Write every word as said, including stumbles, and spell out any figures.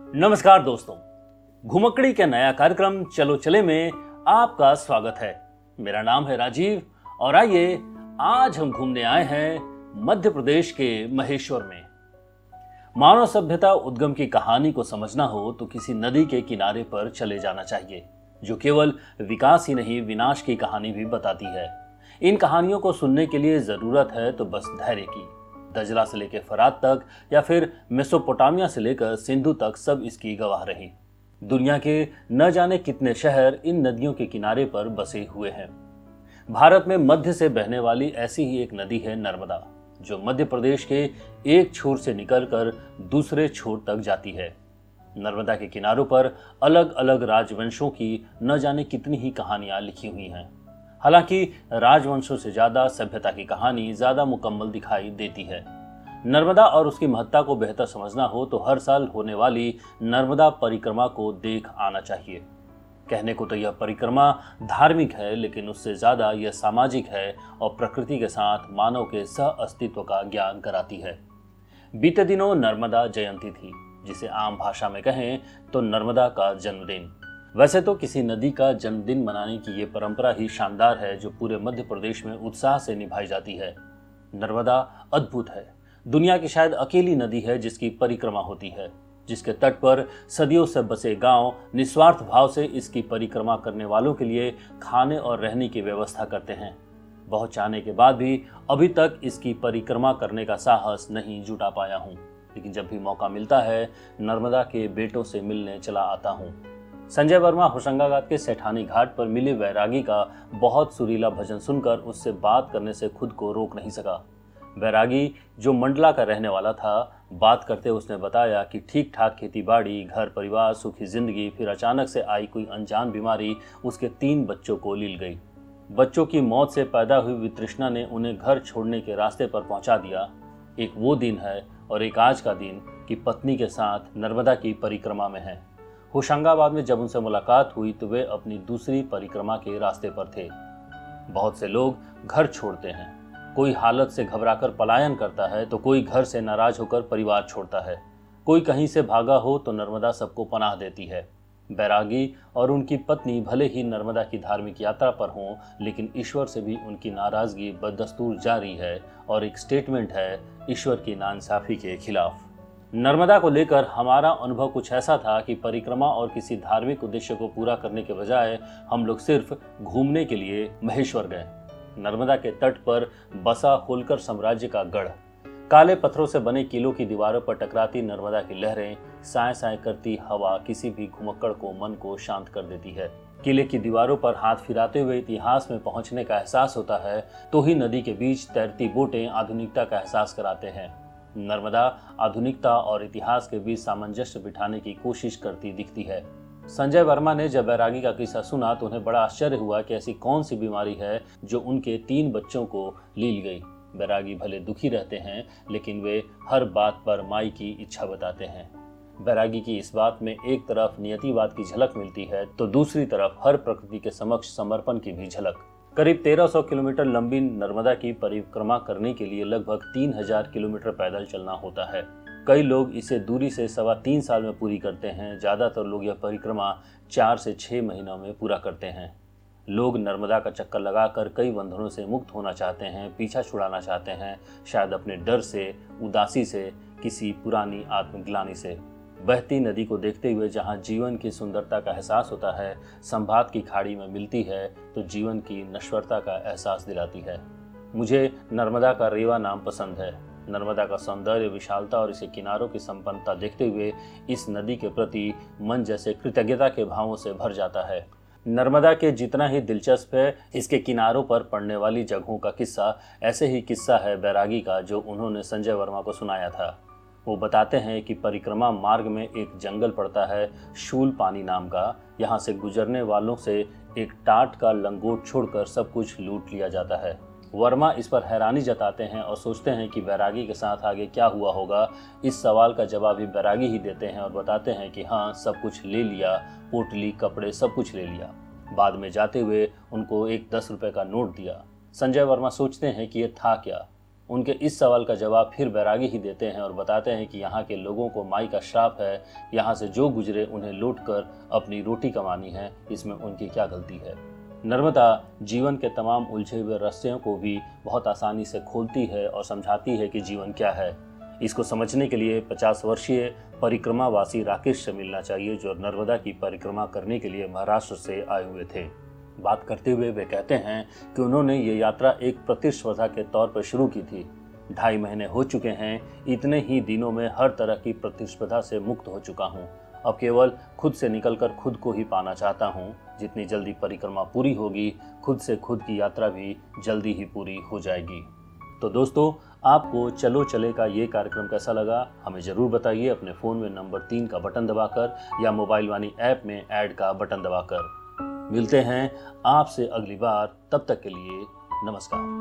नमस्कार दोस्तों, घुमक्कड़ी के नया कार्यक्रम चलो चले में आपका स्वागत है। मेरा नाम है राजीव और आइए आज हम घूमने आए हैं मध्य प्रदेश के महेश्वर में। मानव सभ्यता उद्गम की कहानी को समझना हो तो किसी नदी के किनारे पर चले जाना चाहिए, जो केवल विकास ही नहीं विनाश की कहानी भी बताती है। इन कहानियों को सुनने के लिए जरूरत है तो बस धैर्य की। दजला से लेकर फरात तक या फिर मेसोपोटामिया से लेकर सिंधु तक सब इसकी गवाह रही। दुनिया के न जाने कितने शहर इन नदियों के किनारे पर बसे हुए हैं। भारत में मध्य से बहने वाली ऐसी ही एक नदी है नर्मदा, जो मध्य प्रदेश के एक छोर से निकलकर दूसरे छोर तक जाती है। नर्मदा के किनारों पर अलग अलग राजवंशों की न जाने कितनी ही कहानियां लिखी हुई हैं। हालांकि राजवंशों से ज्यादा सभ्यता की कहानी ज्यादा मुकम्मल दिखाई देती है। नर्मदा और उसकी महत्ता को बेहतर समझना हो तो हर साल होने वाली नर्मदा परिक्रमा को देख आना चाहिए। कहने को तो यह परिक्रमा धार्मिक है, लेकिन उससे ज्यादा यह सामाजिक है और प्रकृति के साथ मानव के सह अस्तित्व का ज्ञान कराती है। बीते दिनों नर्मदा जयंती थी, जिसे आम भाषा में कहें तो नर्मदा का जन्मदिन। वैसे तो किसी नदी का जन्मदिन मनाने की ये परंपरा ही शानदार है, जो पूरे मध्य प्रदेश में उत्साह से निभाई जाती है। नर्मदा अद्भुत है, दुनिया की शायद अकेली नदी है जिसकी परिक्रमा होती है, जिसके तट पर सदियों से बसे गांव निस्वार्थ भाव से इसकी परिक्रमा करने वालों के लिए खाने और रहने की व्यवस्था करते हैं। बहुत चाहने के बाद भी अभी तक इसकी परिक्रमा करने का साहस नहीं जुटा पाया हूँ, लेकिन जब भी मौका मिलता है नर्मदा के बेटों से मिलने चला आता हूँ। संजय वर्मा होशंगाबाद के सेठानी घाट पर मिले वैरागी का बहुत सुरीला भजन सुनकर उससे बात करने से खुद को रोक नहीं सका। वैरागी जो मंडला का रहने वाला था, बात करते उसने बताया कि ठीक ठाक खेती बाड़ी, घर परिवार, सुखी जिंदगी, फिर अचानक से आई कोई अनजान बीमारी उसके तीन बच्चों को लील गई। बच्चों की मौत से पैदा हुई वितृष्णा ने उन्हें घर छोड़ने के रास्ते पर पहुंचा दिया। एक वो दिन है और एक आज का दिन कि पत्नी के साथ नर्मदा की परिक्रमा में है। होशंगाबाद में जब उनसे मुलाकात हुई तो वे अपनी दूसरी परिक्रमा के रास्ते पर थे। बहुत से लोग घर छोड़ते हैं, कोई हालत से घबराकर पलायन करता है तो कोई घर से नाराज होकर परिवार छोड़ता है, कोई कहीं से भागा हो तो नर्मदा सबको पनाह देती है। बैरागी और उनकी पत्नी भले ही नर्मदा की धार्मिक यात्रा पर हों, लेकिन ईश्वर से भी उनकी नाराजगी बदस्तूर जारी है और एक स्टेटमेंट है ईश्वर की नाइंसाफी के खिलाफ। नर्मदा को लेकर हमारा अनुभव कुछ ऐसा था कि परिक्रमा और किसी धार्मिक उद्देश्य को पूरा करने के बजाय हम लोग सिर्फ घूमने के लिए महेश्वर गए। नर्मदा के तट पर बसा होलकर साम्राज्य का गढ़, काले पत्थरों से बने किलों की दीवारों पर टकराती नर्मदा की लहरें, साए साए करती हवा किसी भी घुमक्कड़ को मन को शांत कर देती है। किले की दीवारों पर हाथ फिराते हुए इतिहास में पहुंचने का एहसास होता है तो ही नदी के बीच तैरती बोटें आधुनिकता का एहसास कराते हैं। नर्मदा आधुनिकता और इतिहास के बीच सामंजस्य बिठाने की कोशिश करती दिखती है। संजय वर्मा ने जब बैरागी का किस्सा सुना तो उन्हें बड़ा आश्चर्य हुआ कि ऐसी कौन सी बीमारी है जो उनके तीन बच्चों को लील गई। बैरागी भले दुखी रहते हैं, लेकिन वे हर बात पर माई की इच्छा बताते हैं। बैरागी की इस बात में एक तरफ नियतिवाद की झलक मिलती है तो दूसरी तरफ हर प्रकृति के समक्ष समर्पण की भी झलक। करीब तेरह सौ किलोमीटर लंबी नर्मदा की परिक्रमा करने के लिए लगभग तीन हजार किलोमीटर पैदल चलना होता है। कई लोग इसे दूरी से सवा तीन साल में पूरी करते हैं। ज्यादातर लोग यह परिक्रमा चार से छह महीनों में पूरा करते हैं। लोग नर्मदा का चक्कर लगाकर कई बंधनों से मुक्त होना चाहते हैं, पीछा छुड़ाना चाहते हैं, शायद अपने डर से, उदासी से, किसी पुरानी आत्मग्लानि से। बहती नदी को देखते हुए जहाँ जीवन की सुंदरता का एहसास होता है, संभात की खाड़ी में मिलती है तो जीवन की नश्वरता का एहसास दिलाती है। मुझे नर्मदा का रेवा नाम पसंद है। नर्मदा का सौंदर्य, विशालता और इसके किनारों की संपन्नता देखते हुए इस नदी के प्रति मन जैसे कृतज्ञता के भावों से भर जाता है। नर्मदा के जितना ही दिलचस्प है इसके किनारों पर पड़ने वाली जगहों का किस्सा, ऐसे ही किस्सा है बैरागी का जो उन्होंने संजय वर्मा को सुनाया था। वो बताते हैं कि परिक्रमा मार्ग में एक जंगल पड़ता है शूल पानी नाम का। यहाँ से गुजरने वालों से एक टाट का लंगोट छोड़कर सब कुछ लूट लिया जाता है। वर्मा इस पर हैरानी जताते हैं और सोचते हैं कि बैरागी के साथ आगे क्या हुआ होगा। इस सवाल का जवाब भी बैरागी ही देते हैं और बताते हैं कि हाँ, सब कुछ ले लिया, पोटली, कपड़े, सब कुछ ले लिया। बाद में जाते हुए उनको एक दस रुपए का नोट दिया। संजय वर्मा सोचते हैं कि ये था क्या। उनके इस सवाल का जवाब फिर बैरागी ही देते हैं और बताते हैं कि यहाँ के लोगों को माई का श्राप है, यहाँ से जो गुजरे उन्हें लूट कर अपनी रोटी कमानी है, इसमें उनकी क्या गलती है। नर्मदा जीवन के तमाम उलझे हुए रहस्यों को भी बहुत आसानी से खोलती है और समझाती है कि जीवन क्या है। इसको समझने के लिए पचास वर्षीय परिक्रमावासी राकेश से मिलना चाहिए, जो नर्मदा की परिक्रमा करने के लिए महाराष्ट्र से आए हुए थे। बात करते हुए वे कहते हैं कि उन्होंने ये यात्रा एक प्रतिस्पर्धा के तौर पर शुरू की थी। ढाई महीने हो चुके हैं, इतने ही दिनों में हर तरह की प्रतिस्पर्धा से मुक्त हो चुका हूँ। अब केवल खुद से निकलकर खुद को ही पाना चाहता हूँ। जितनी जल्दी परिक्रमा पूरी होगी, खुद से खुद की यात्रा भी जल्दी ही पूरी हो जाएगी। तो दोस्तों, आपको चलो चले का ये कार्यक्रम कैसा लगा हमें ज़रूर बताइए, अपने फ़ोन में नंबर तीन का बटन दबाकर या मोबाइल वाणी ऐप में ऐड का बटन दबाकर। मिलते हैं आपसे अगली बार, तब तक के लिए नमस्कार।